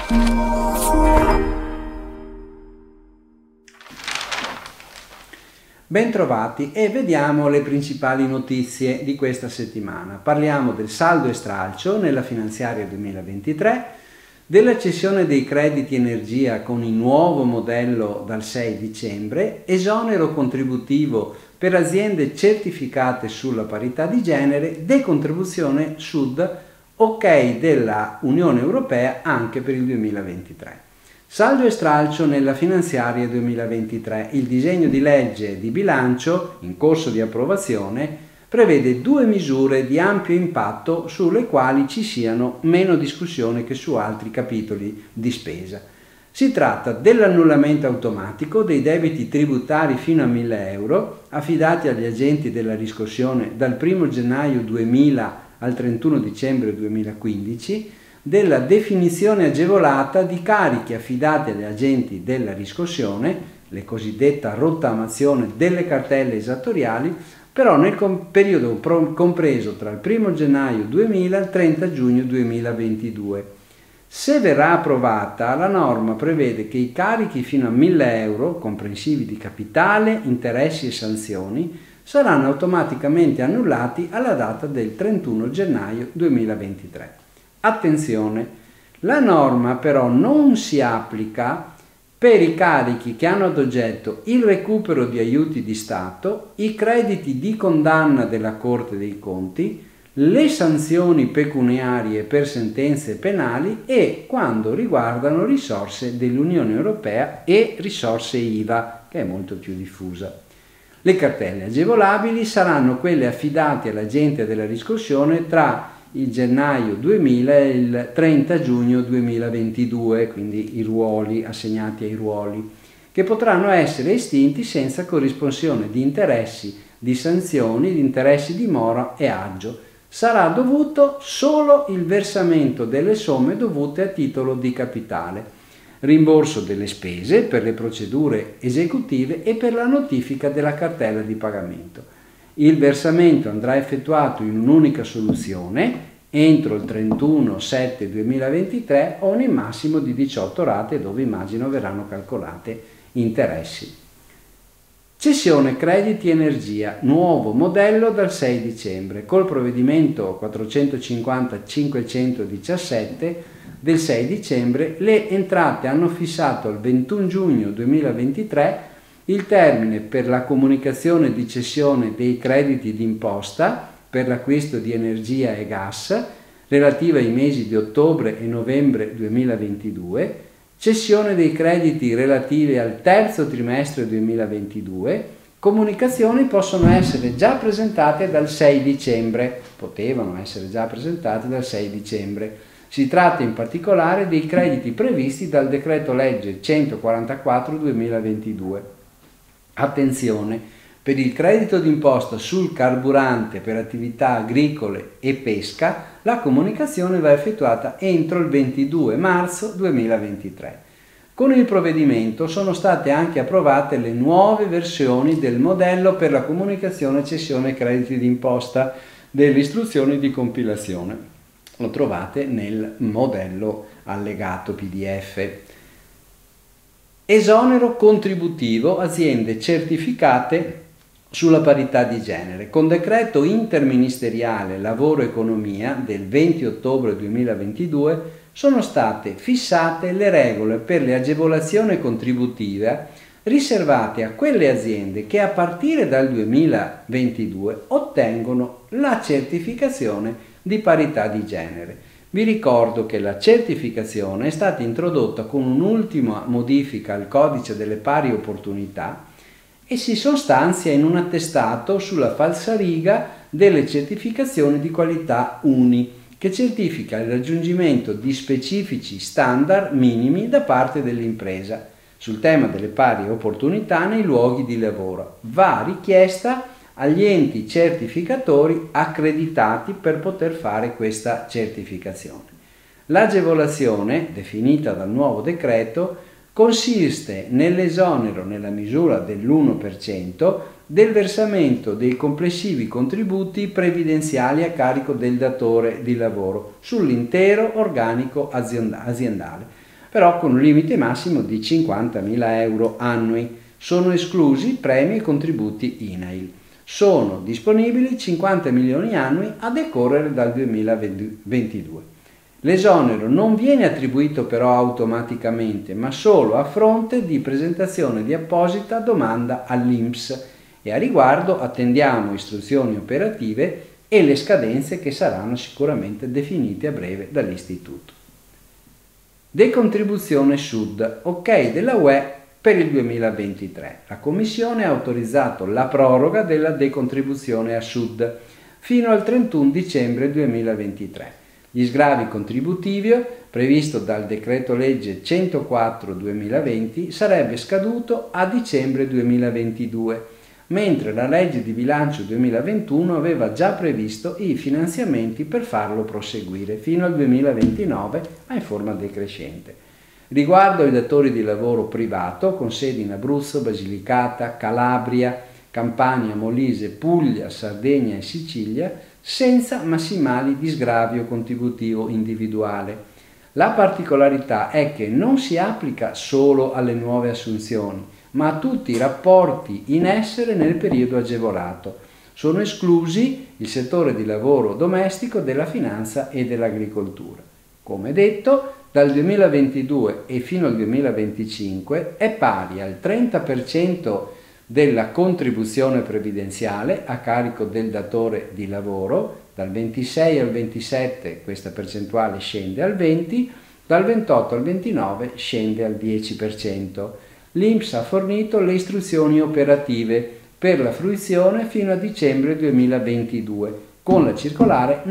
Bentrovati e vediamo le principali notizie di questa settimana. Parliamo del saldo e stralcio nella finanziaria 2023, della cessione dei crediti energia con il nuovo modello dal 6 dicembre, esonero contributivo per aziende certificate sulla parità di genere, decontribuzione Sud, ok della Unione Europea anche per il 2023. Saldo e stralcio nella finanziaria 2023. Il disegno di legge di bilancio, in corso di approvazione, prevede due misure di ampio impatto sulle quali ci siano meno discussione che su altri capitoli di spesa. Si tratta dell'annullamento automatico dei debiti tributari fino a 1.000 euro affidati agli agenti della riscossione dal 1 gennaio 2000 al 31 dicembre 2015, della definizione agevolata di carichi affidati agli agenti della riscossione, le cosiddetta rottamazione delle cartelle esattoriali, però nel periodo compreso tra il 1 gennaio 2000 e il 30 giugno 2022. Se verrà approvata, la norma prevede che i carichi fino a 1.000 euro, comprensivi di capitale, interessi e sanzioni, saranno automaticamente annullati alla data del 31 gennaio 2023. Attenzione, la norma però non si applica per i carichi che hanno ad oggetto il recupero di aiuti di Stato, i crediti di condanna della Corte dei Conti, le sanzioni pecuniarie per sentenze penali e quando riguardano risorse dell'Unione Europea e risorse IVA, che è molto più diffusa. Le cartelle agevolabili saranno quelle affidate all'agente della riscossione tra il gennaio 2000 e il 30 giugno 2022, quindi i ruoli assegnati ai ruoli, che potranno essere estinti senza corrisponsione di interessi, di sanzioni, di interessi di mora e aggio. Sarà dovuto solo il versamento delle somme dovute a titolo di capitale, rimborso delle spese per le procedure esecutive e per la notifica della cartella di pagamento. Il versamento andrà effettuato in un'unica soluzione entro il 31/7/2023 o nel massimo di 18 rate dove immagino verranno calcolate interessi. Cessione crediti energia, nuovo modello dal 6 dicembre. Col provvedimento 450-517 del 6 dicembre le entrate hanno fissato al 21 giugno 2023 il termine per la comunicazione di cessione dei crediti d'imposta per l'acquisto di energia e gas relativa ai mesi di ottobre e novembre 2022, cessione dei crediti relativi al terzo trimestre 2022, comunicazioni possono essere già presentate dal 6 dicembre, potevano essere già presentate dal 6 dicembre. Si tratta in particolare dei crediti previsti dal decreto legge 144/2022. Attenzione, per il credito d'imposta sul carburante per attività agricole e pesca, la comunicazione va effettuata entro il 22 marzo 2023. Con il provvedimento sono state anche approvate le nuove versioni del modello per la comunicazione e cessione crediti d'imposta delle istruzioni di compilazione. Lo trovate nel modello allegato PDF. Esonero contributivo aziende certificate sulla parità di genere. Con decreto interministeriale Lavoro Economia del 20 ottobre 2022 sono state fissate le regole per le agevolazioni contributive riservate a quelle aziende che a partire dal 2022 ottengono la certificazione di parità di genere. Vi ricordo che la certificazione è stata introdotta con un'ultima modifica al codice delle pari opportunità e si sostanzia in un attestato sulla falsariga delle certificazioni di qualità UNI, che certifica il raggiungimento di specifici standard minimi da parte dell'impresa sul tema delle pari opportunità nei luoghi di lavoro. Va richiesta agli enti certificatori accreditati per poter fare questa certificazione. L'agevolazione, definita dal nuovo decreto, consiste nell'esonero nella misura dell'1% del versamento dei complessivi contributi previdenziali a carico del datore di lavoro sull'intero organico aziendale, però con un limite massimo di 50.000 euro annui. Sono esclusi premi e contributi INAIL. Sono disponibili 50 milioni annui a decorrere dal 2022. L'esonero non viene attribuito però automaticamente, ma solo a fronte di presentazione di apposita domanda all'INPS, e a riguardo attendiamo istruzioni operative e le scadenze che saranno sicuramente definite a breve dall'Istituto. Decontribuzione Sud, ok della UE per il 2023. La Commissione ha autorizzato la proroga della decontribuzione a Sud fino al 31 dicembre 2023. Gli sgravi contributivi previsto dal decreto legge 104/2020 sarebbe scaduto a dicembre 2022, mentre la legge di bilancio 2021 aveva già previsto i finanziamenti per farlo proseguire fino al 2029, ma in forma decrescente. Riguardo ai datori di lavoro privato con sedi in Abruzzo, Basilicata, Calabria, Campania, Molise, Puglia, Sardegna e Sicilia, senza massimali di sgravio contributivo individuale. La particolarità è che non si applica solo alle nuove assunzioni, ma a tutti i rapporti in essere nel periodo agevolato. Sono esclusi il settore di lavoro domestico, della finanza e dell'agricoltura. Come detto, dal 2022 e fino al 2025 è pari al 30% della contribuzione previdenziale a carico del datore di lavoro, dal 26 al 27 questa percentuale scende al 20%, dal 28 al 29 scende al 10%. L'INPS ha fornito le istruzioni operative per la fruizione fino a dicembre 2022 con la circolare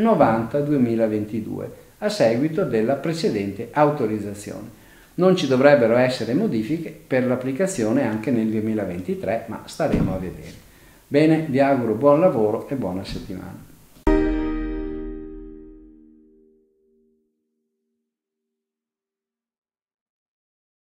90/2022 a seguito della precedente autorizzazione. Non ci dovrebbero essere modifiche per l'applicazione anche nel 2023, ma staremo a vedere. Bene, vi auguro buon lavoro e buona settimana.